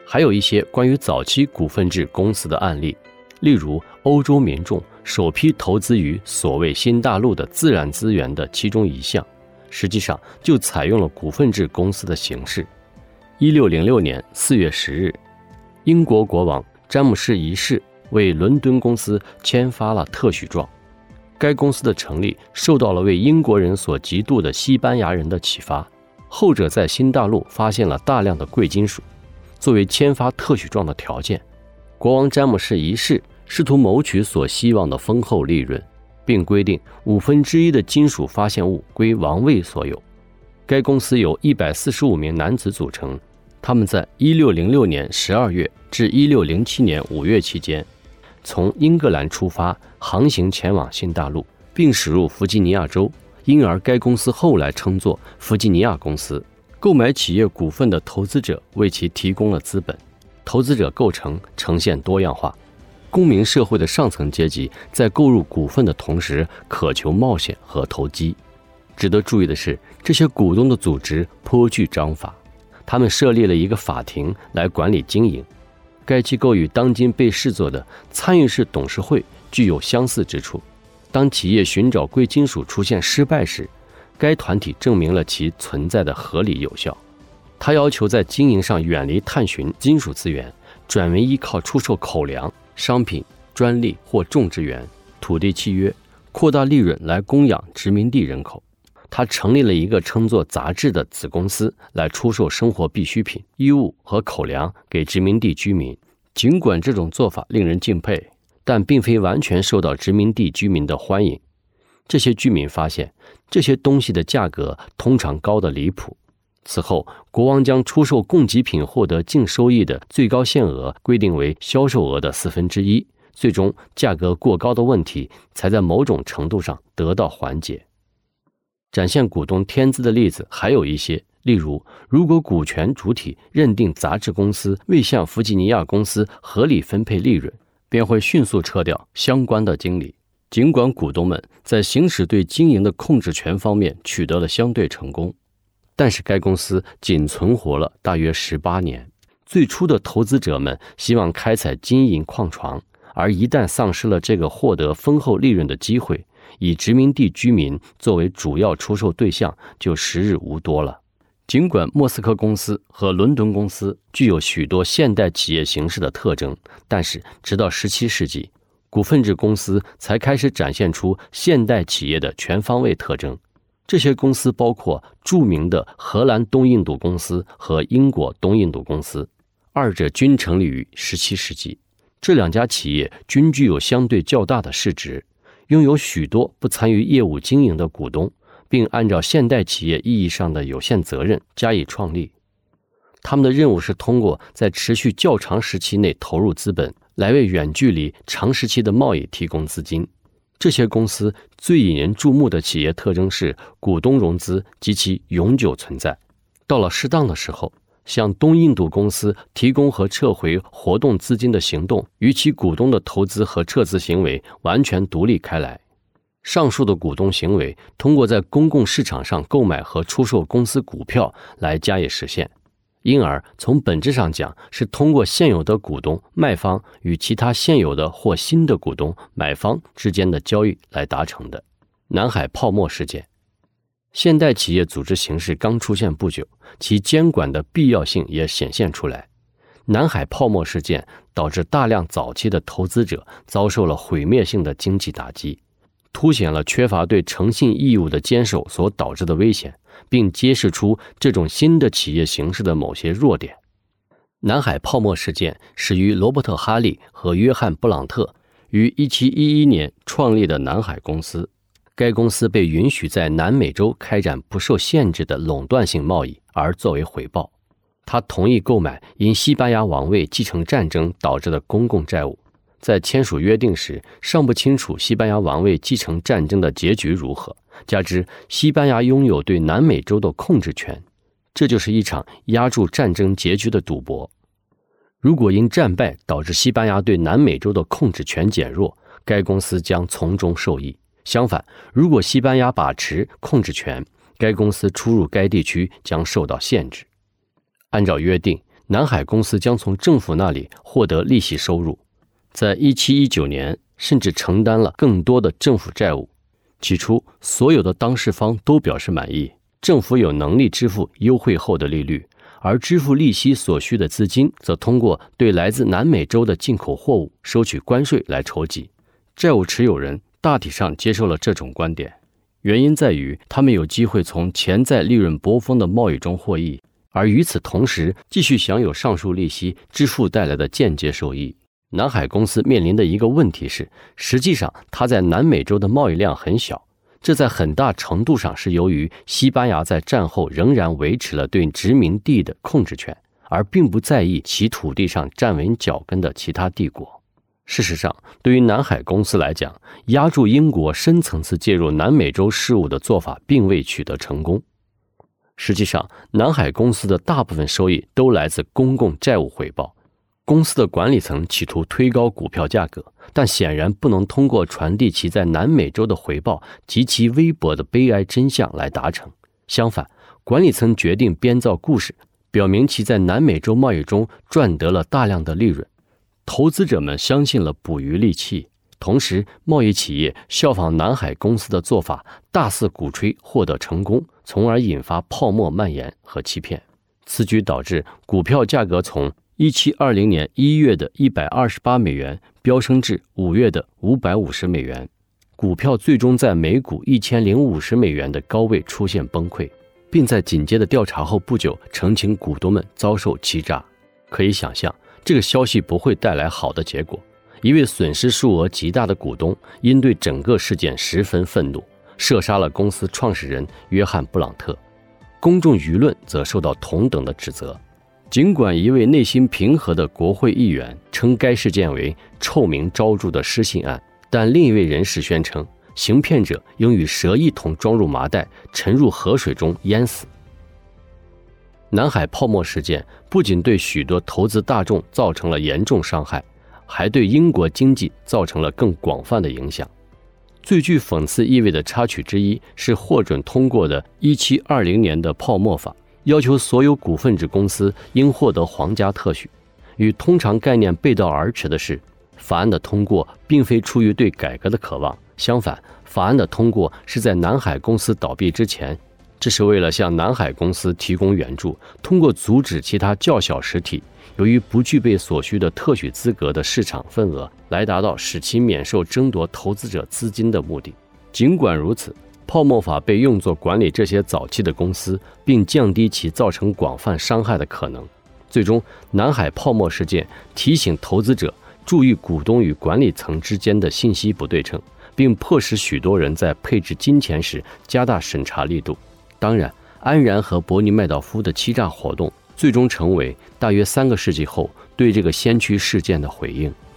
还有一些关于早期股份制公司的案例，例如欧洲民众首批投资于所谓新大陆的自然资源的其中一项，实际上就采用了股份制公司的形式。1606年4月10日，英国国王詹姆士一世为伦敦公司签发了特许状。该公司的成立受到了为英国人所嫉妒的西班牙人的启发，后者在新大陆发现了大量的贵金属，作为签发特许状的条件，国王詹姆士一世试图谋取所希望的丰厚利润，并规定1/5的金属发现物归王位所有。该公司由145名男子组成，他们在1606年12月至1607年5月期间，从英格兰出发，航行前往新大陆，并驶入弗吉尼亚州，因而该公司后来称作弗吉尼亚公司。购买企业股份的投资者为其提供了资本，投资者构成呈现多样化。公民社会的上层阶级在购入股份的同时渴求冒险和投机。值得注意的是，这些股东的组织颇具章法，他们设立了一个法庭来管理经营。该机构与当今被视作的参与式董事会具有相似之处。当企业寻找贵金属出现失败时，该团体证明了其存在的合理有效。他要求在经营上远离探寻金属资源，转为依靠出售口粮、商品、专利或种植园、土地契约，扩大利润来供养殖民地人口。他成立了一个称作杂志的子公司，来出售生活必需品、衣物和口粮给殖民地居民。尽管这种做法令人敬佩，但并非完全受到殖民地居民的欢迎。这些居民发现，这些东西的价格通常高得离谱。此后，国王将出售供给品获得净收益的最高限额规定为销售额的1/4，最终价格过高的问题才在某种程度上得到缓解。展现股东天资的例子还有一些，例如，如果股权主体认定杂志公司未向弗吉尼亚公司合理分配利润，便会迅速撤掉相关的经理。尽管股东们在行使对经营的控制权方面取得了相对成功，但是该公司仅存活了大约18年。最初的投资者们希望开采金银矿床，而一旦丧失了这个获得丰厚利润的机会，以殖民地居民作为主要出售对象就时日无多了。尽管莫斯科公司和伦敦公司具有许多现代企业形式的特征，但是直到17世纪，股份制公司才开始展现出现代企业的全方位特征。这些公司包括著名的荷兰东印度公司和英国东印度公司，二者均成立于17世纪。这两家企业均具有相对较大的市值，拥有许多不参与业务经营的股东，并按照现代企业意义上的有限责任加以创立。他们的任务是通过在持续较长时期内投入资本，来为远距离长时期的贸易提供资金。这些公司最引人注目的企业特征是股东融资及其永久存在。到了适当的时候，向东印度公司提供和撤回活动资金的行动与其股东的投资和撤资行为完全独立开来。上述的股东行为通过在公共市场上购买和出售公司股票来加以实现，因而从本质上讲是通过现有的股东卖方与其他现有的或新的股东买方之间的交易来达成的。南海泡沫事件，现代企业组织形式刚出现不久，其监管的必要性也显现出来。南海泡沫事件导致大量早期的投资者遭受了毁灭性的经济打击，凸显了缺乏对诚信义务的坚守所导致的危险，并揭示出这种新的企业形式的某些弱点。南海泡沫事件始于罗伯特·哈利和约翰·布朗特于1711年创立的南海公司。该公司被允许在南美洲开展不受限制的垄断性贸易，而作为回报，他同意购买因西班牙王位继承战争导致的公共债务。在签署约定时，尚不清楚西班牙王位继承战争的结局如何，加之西班牙拥有对南美洲的控制权，这就是一场压住战争结局的赌博。如果因战败导致西班牙对南美洲的控制权减弱，该公司将从中受益。相反，如果西班牙把持控制权，该公司出入该地区将受到限制。按照约定， 南海公司将从政府那里获得利息收入，在1719年甚至承担了更多的政府债务。起初，所有的当事方都表示满意，政府有能力支付优惠后的利率，而支付利息所需的资金则通过对来自南美洲的进口货物收取关税来筹集。债务持有人大体上接受了这种观点，原因在于他们有机会从潜在利润波峰的贸易中获益，而与此同时继续享有上述利息支付带来的间接收益。南海公司面临的一个问题是，实际上它在南美洲的贸易量很小，这在很大程度上是由于西班牙在战后仍然维持了对殖民地的控制权，而并不在意其土地上站稳脚跟的其他帝国。事实上，对于南海公司来讲，压住英国深层次介入南美洲事务的做法并未取得成功。实际上，南海公司的大部分收益都来自公共债务回报。公司的管理层企图推高股票价格，但显然不能通过传递其在南美洲的回报及其微薄的悲哀真相来达成。相反，管理层决定编造故事，表明其在南美洲贸易中赚得了大量的利润。投资者们相信了捕鱼利器，同时贸易企业效仿南海公司的做法，大肆鼓吹获得成功，从而引发泡沫蔓延和欺骗。此举导致股票价格从1720年1月的128美元飙升至5月的550美元，股票最终在每股1050美元的高位出现崩溃，并在紧接着调查后不久澄清股东们遭受欺诈。可以想象，这个消息不会带来好的结果。一位损失数额极大的股东因对整个事件十分愤怒，射杀了公司创始人约翰·布朗特。公众舆论则受到同等的指责。尽管一位内心平和的国会议员称该事件为臭名昭著的失信案，但另一位人士宣称，行骗者应与蛇一同装入麻袋，沉入河水中淹死。南海泡沫事件不仅对许多投资大众造成了严重伤害，还对英国经济造成了更广泛的影响。最具讽刺意味的插曲之一是获准通过的1720年的泡沫法，要求所有股份制公司应获得皇家特许。与通常概念背道而驰的是，法案的通过并非出于对改革的渴望，相反，法案的通过是在南海公司倒闭之前，这是为了向南海公司提供援助，通过阻止其他较小实体由于不具备所需的特许资格的市场份额，来达到使其免受争夺投资者资金的目的。尽管如此，泡沫法被用作管理这些早期的公司，并降低其造成广泛伤害的可能。最终，南海泡沫事件提醒投资者注意股东与管理层之间的信息不对称，并迫使许多人在配置金钱时加大审查力度。当然，安然和伯尼麦道夫的欺诈活动最终成为大约3个世纪后对这个先驱事件的回应。